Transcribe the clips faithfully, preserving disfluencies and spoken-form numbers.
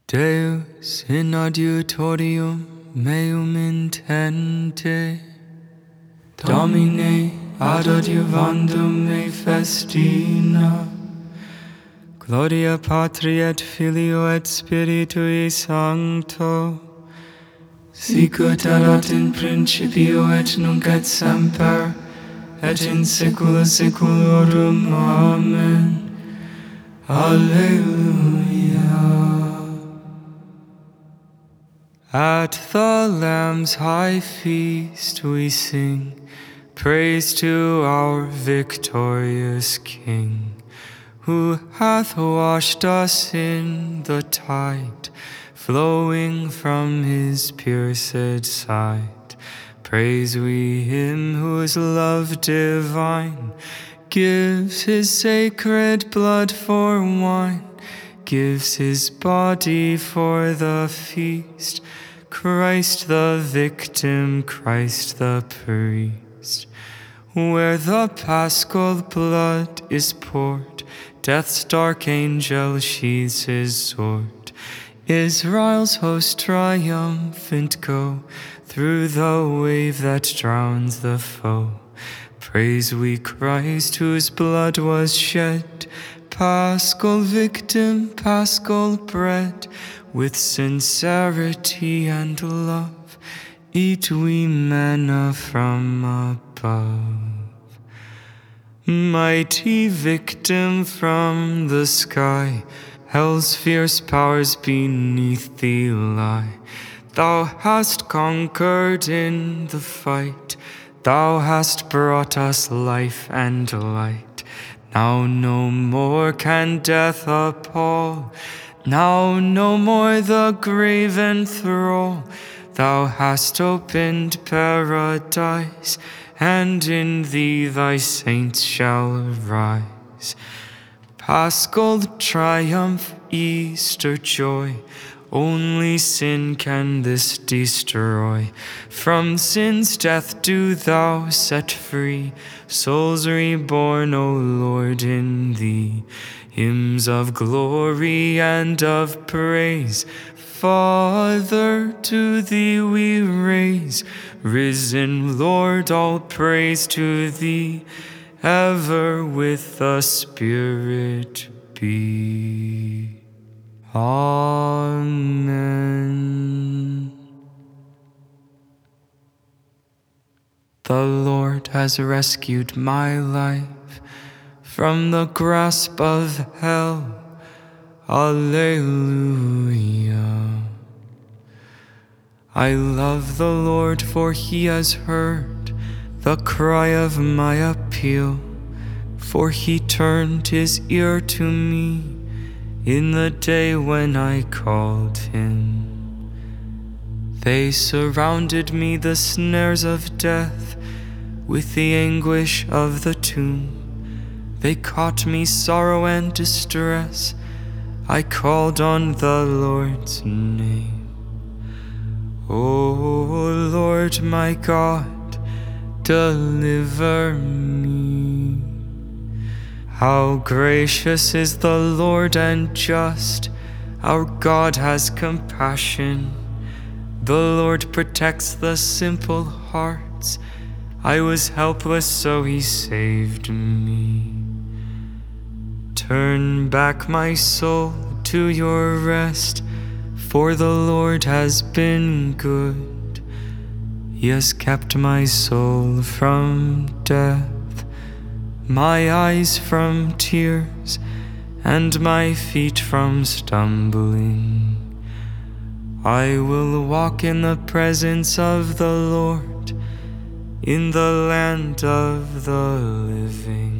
Deus in adiutorium meum intende, Domine ad adiuvandum me festina, Gloria Patri et Filio et Spiritui Sancto, sicut erat in principio et nunc et semper, et in saecula saeculorum. Amen. Alleluia. At the Lamb's high feast we sing praise to our victorious King, who hath washed us in the tide flowing from his pierced side. Praise we him whose love divine gives his sacred blood for wine, gives his body for the feast, Christ the victim, Christ the priest. Where the paschal blood is poured, death's dark angel sheathes his sword. Israel's host triumphant go through the wave that drowns the foe. Praise we Christ whose blood was shed, paschal victim, paschal bread. With sincerity and love eat we manna from above. Mighty victim from the sky, hell's fierce powers beneath thee lie. Thou hast conquered in the fight, thou hast brought us life and light. Now no more can death appall, now no more the grave enthrall. Thou hast opened paradise, and in thee thy saints shall rise. Paschal triumph, Easter joy, only sin can this destroy. From sin's death do thou set free souls reborn, O Lord, in thee. Hymns of glory and of praise, Father, to thee we raise. Risen Lord, all praise to thee, ever with the Spirit be. Amen. The Lord has rescued my life from the grasp of hell. Alleluia. I love the Lord, for he has heard the cry of my appeal, for he turned his ear to me in the day when I called him. They surrounded me, the snares of death, with the anguish of the tomb. They caught me sorrow and distress, I called on the Lord's name. O Lord my God, deliver me. How gracious is the Lord and just, our God has compassion. The Lord protects the simple hearts, I was helpless so he saved me. Turn back my soul to your rest, for the Lord has been good. He has kept my soul from death, my eyes from tears, and my feet from stumbling. I will walk in the presence of the Lord, in the land of the living.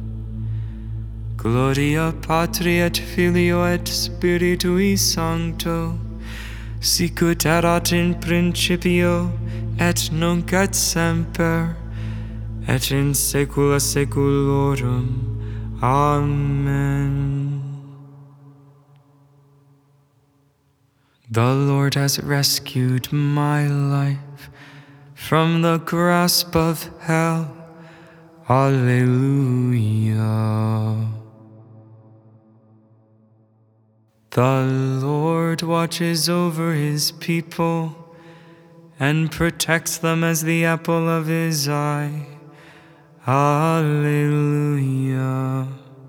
Gloria Patri et Filio et Spiritui Sancto, sicut erat in principio, et nunc et semper, et in saecula saeculorum. Amen. The Lord has rescued my life from the grasp of hell. Alleluia. The Lord watches over his people and protects them as the apple of his eye. Alleluia.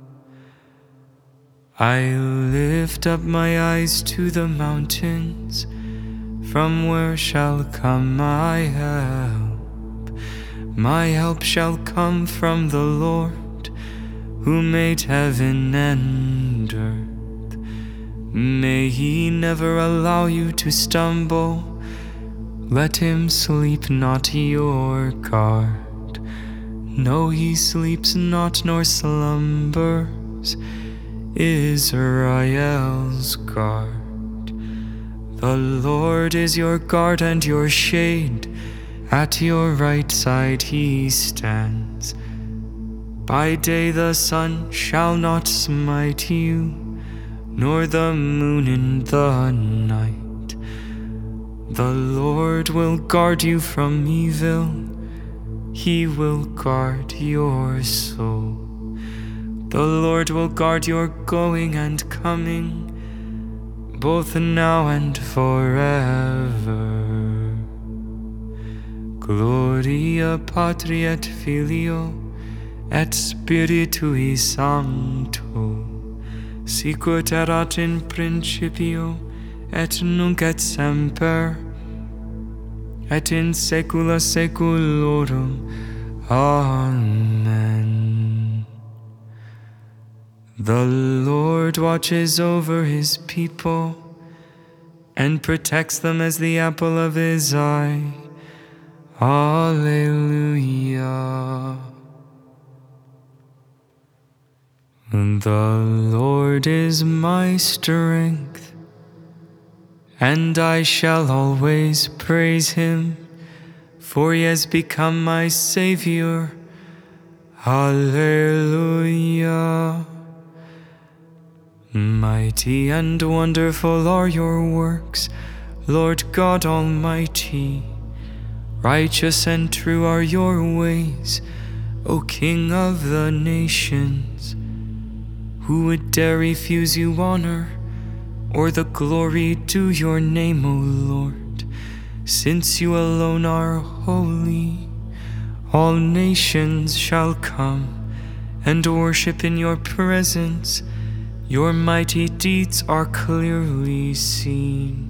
I lift up my eyes to the mountains. From where shall come my help? My help shall come from the Lord, who made heaven and earth. May he never allow you to stumble. Let him sleep not your guard. No, he sleeps not nor slumbers, Israel's guard. The Lord is your guard and your shade. At your right side he stands. By day the sun shall not smite you, nor the moon in the night. The Lord will guard you from evil. He will guard your soul. The Lord will guard your going and coming, both now and forever. Gloria Patri et Filio et Spiritui Sancto, sicut erat in principio, et nunc et semper, et in saecula saeculorum. Amen. The Lord watches over his people and protects them as the apple of his eye. Alleluia. The Lord is my strength, and I shall always praise him, for he has become my Savior. Alleluia. Mighty and wonderful are your works, Lord God Almighty. Righteous and true are your ways, O King of the nations. Who would dare refuse you honor, or the glory due your name, O Lord? Since you alone are holy, all nations shall come and worship in your presence. Your mighty deeds are clearly seen.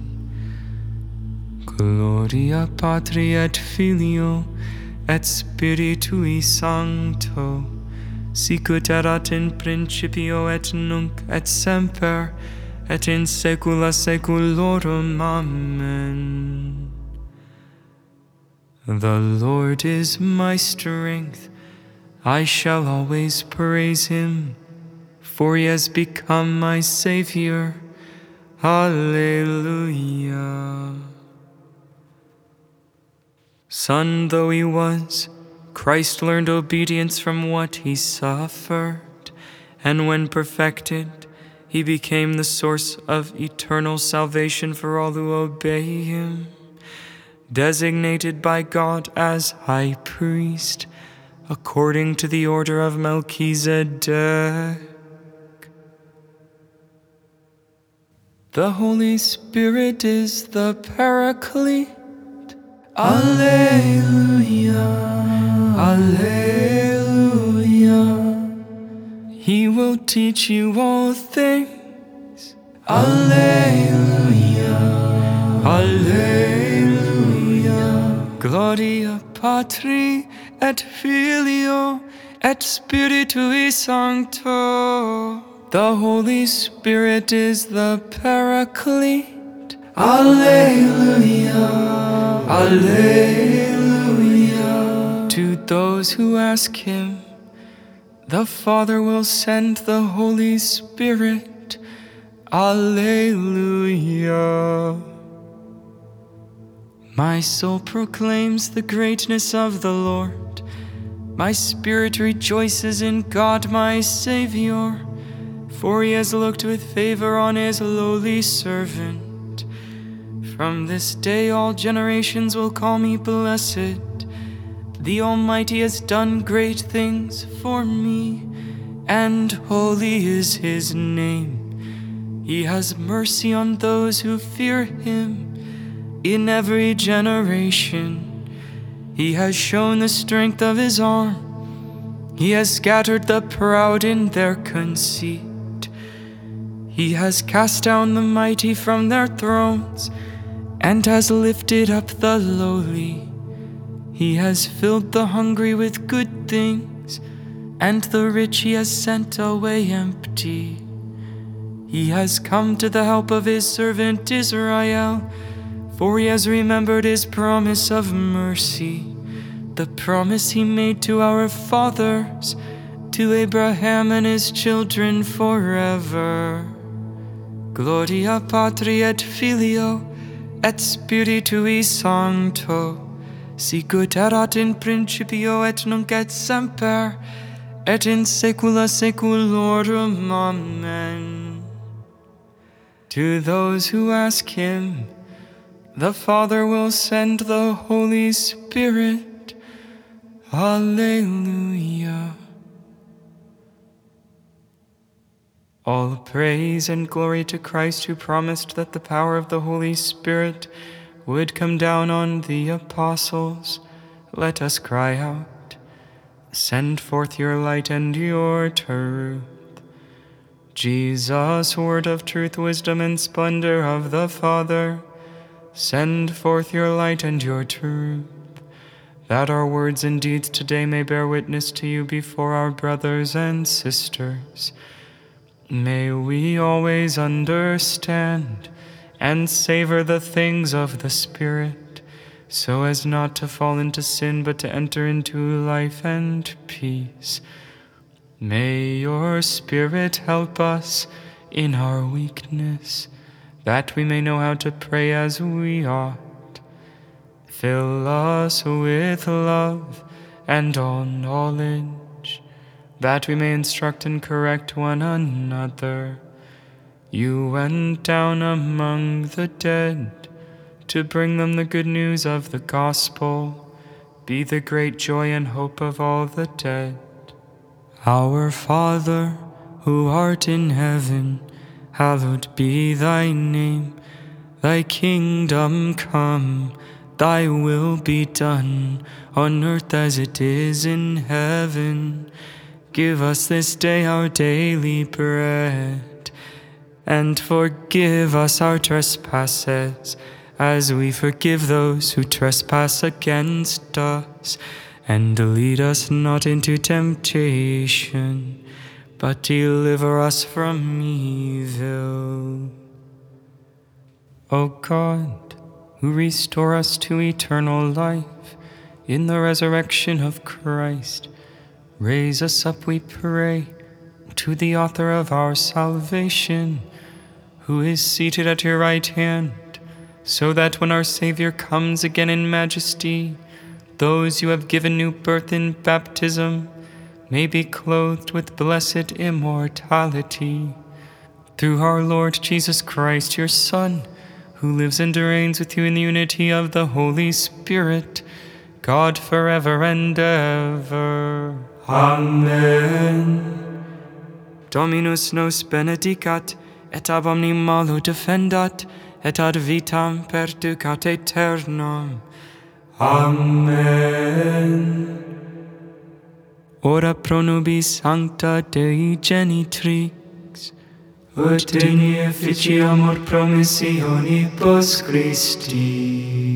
Gloria Patri et Filio et Spiritui Sancto, sicut erat in principio et nunc et semper, et in saecula saeculorum. Amen. The Lord is my strength, I shall always praise him, for he has become my Savior. Alleluia. Son though he was, Christ learned obedience from what he suffered, and when perfected, he became the source of eternal salvation for all who obey him. Designated by God as high priest, according to the order of Melchizedek. The Holy Spirit is the Paraclete. Alleluia, Alleluia. He will teach you all things. Alleluia, Alleluia. Gloria Patri et Filio et Spiritui Sancto. The Holy Spirit is the Paraclete. Alleluia, Alleluia. To those who ask him, the Father will send the Holy Spirit. Alleluia. My soul proclaims the greatness of the Lord. My spirit rejoices in God my Savior, for he has looked with favor on his lowly servant. From this day all generations will call me blessed. The Almighty has done great things for me, and holy is his name. He has mercy on those who fear him in every generation. He has shown the strength of his arm. He has scattered the proud in their conceit. He has cast down the mighty from their thrones and has lifted up the lowly. He has filled the hungry with good things, and the rich he has sent away empty. He has come to the help of his servant Israel, for he has remembered his promise of mercy, the promise he made to our fathers, to Abraham and his children forever. Gloria Patri et Filio et Spiritui Sancto, sicut erat in principio et nunc et semper, et in saecula saeculorum. Amen. To those who ask him, the Father will send the Holy Spirit. Alleluia. All praise and glory to Christ, who promised that the power of the Holy Spirit would come down on the apostles. Let us cry out, send forth your light and your truth. Jesus, word of truth, wisdom, and splendor of the Father, send forth your light and your truth, that our words and deeds today may bear witness to you before our brothers and sisters. May we always understand and savor the things of the Spirit, so as not to fall into sin, but to enter into life and peace. May your Spirit help us in our weakness, that we may know how to pray as we ought. Fill us with love and all knowledge, that we may instruct and correct one another. You went down among the dead to bring them the good news of the gospel. Be the great joy and hope of all the dead. Our Father, who art in heaven, hallowed be thy name. Thy kingdom come, thy will be done, on earth as it is in heaven. Give us this day our daily bread, and forgive us our trespasses, as we forgive those who trespass against us. And lead us not into temptation, but deliver us from evil. O God, who restore us to eternal life in the resurrection of Christ, raise us up, we pray, to the author of our salvation, who is seated at your right hand, so that when our Savior comes again in majesty, those you have given new birth in baptism may be clothed with blessed immortality. Through our Lord Jesus Christ, your Son, who lives and reigns with you in the unity of the Holy Spirit, God forever and ever. Amen. Dominus nos benedicat, et ab omni malo defendat, et ad vitam perducat aeternam. Amen. Ora pro nobis sancta Dei genitrix, ut in effici amor promissionibus Christi.